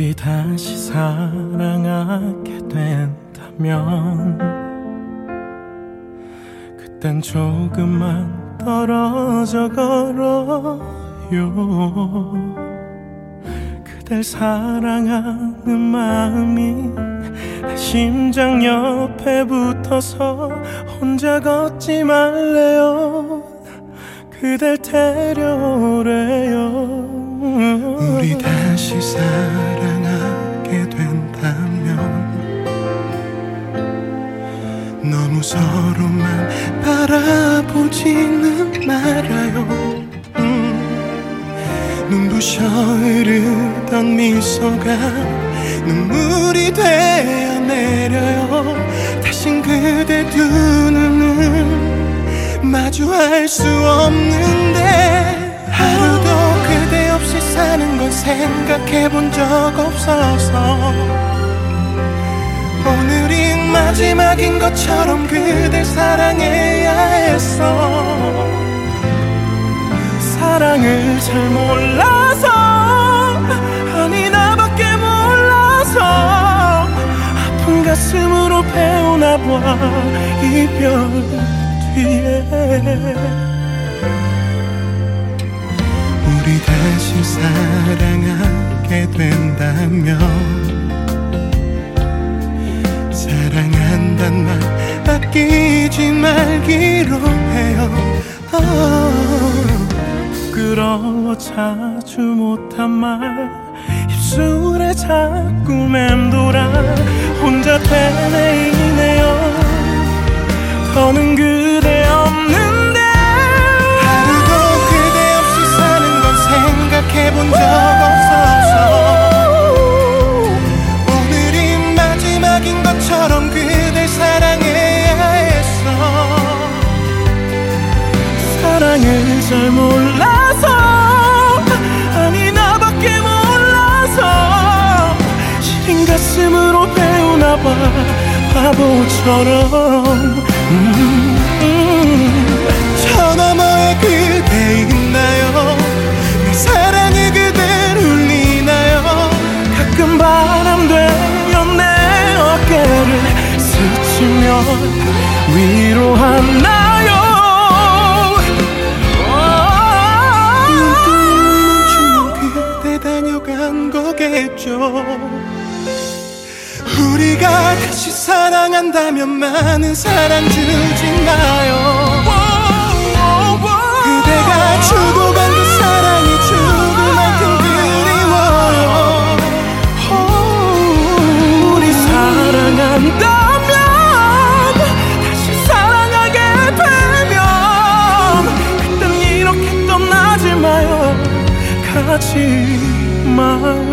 우리 다시 사랑하게 된다면 그땐 조금만 떨어져 걸어요. 그댈 사랑하는 마음이 내 심장 옆에 붙어서 혼자 걷지 말래요. 그댈 데려오래요. 우리 다시 사랑하게 된다면 너무 서로만 바라보지는 말아요. 눈부셔 흐르던 미소가 눈물이 되어 내려요. 다신 그대 두 눈을 마주할 수 없는데 하루도 그대 없이 사는 건 생각해 본 적 없어서 오늘이 마지막인 것처럼 그댈 사랑해야 했어. 사랑을 잘 몰라서 아니 나밖에 몰라서 아픈 가슴으로 배우나봐 이별 뒤에. 우리 다시 사랑하게 된다면 사랑한단 말 아끼지 말기로 해요. 부끄러워 자주 못한 말 입술에 자꾸 맴돌아 혼자 되뇌이네요. 더는 그대 없는데 하루도 그대 없이 사는 건 생각해 본 적 없어서 오늘이 마지막인 것처럼 그댈 사랑해야 했어. 사랑을 잘 몰라서 아니 나밖에 몰라서 시린 가슴으로 배우나봐 바보처럼. 저 너머에 그대 있나요? 내 사랑이 그댈 울리나요? 가끔 바람 되어 내 어깨를 스치며 위로하나요? 다녀간 거겠죠. 우리가 다시 사랑한다면 많은 사랑 주지 마요. 그대가 주고 간 그 사랑이 죽을 만큼 그리워요. 우리 사랑한다면 다시 사랑하게 되면 그땐 이렇게 떠나지 마요. 가지 마.